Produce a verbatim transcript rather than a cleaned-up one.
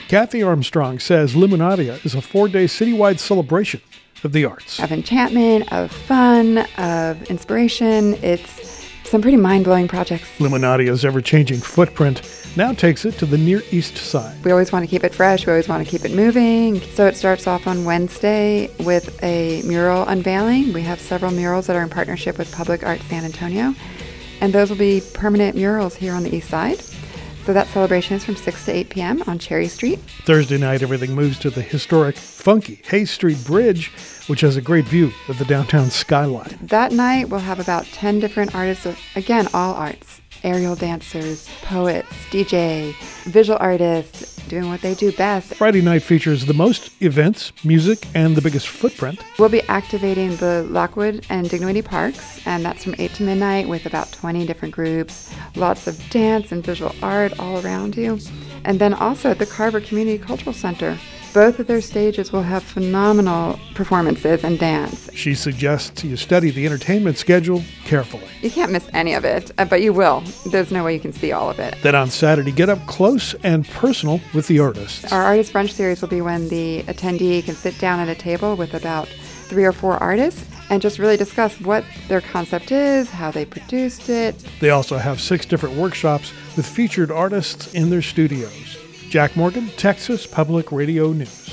Kathy Armstrong says Luminaria is a four-day citywide celebration of the arts. Of enchantment, of fun, of inspiration. It's some pretty mind-blowing projects. Luminaria's ever-changing footprint now takes it to the Near East Side. We always want to keep it fresh. We always want to keep it moving. So it starts off on Wednesday with a mural unveiling. We have several murals that are in partnership with Public Art San Antonio. And those will be permanent murals here on the East Side. So that celebration is from six to eight p.m. on Cherry Street. Thursday night, everything moves to the historic, funky Hayes Street Bridge, which has a great view of the downtown skyline. That night, we'll have about ten different artists, of, again, all arts. Aerial dancers, poets, D J, visual artists, doing what they do best. Friday night features the most events, music, and the biggest footprint. We'll be activating the Lockwood and Dignity Parks, and that's from eight to midnight with about twenty different groups. Lots of dance and visual art all around you. And then also at the Carver Community Cultural Center. Both of their stages will have phenomenal performances and dance. She suggests you study the entertainment schedule carefully. You can't miss any of it, but you will. There's no way you can see all of it. Then on Saturday, get up close and personal with the artists. Our Artist Brunch series will be when the attendee can sit down at a table with about three or four artists and just really discuss what their concept is, how they produced it. They also have six different workshops with featured artists in their studios. Jack Morgan, Texas Public Radio News.